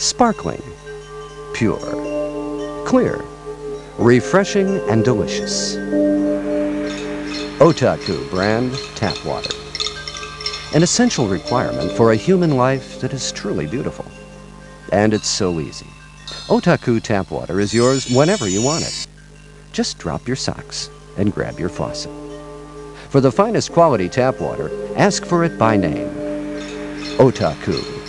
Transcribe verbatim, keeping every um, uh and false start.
Sparkling, pure, clear, refreshing, and delicious. Otaku brand tap water. An essential requirement for a human life that is truly beautiful. And it's so easy. Otaku tap water is yours whenever you want it. Just drop your socks and grab your faucet. For the finest quality tap water, ask for it by name. Otaku.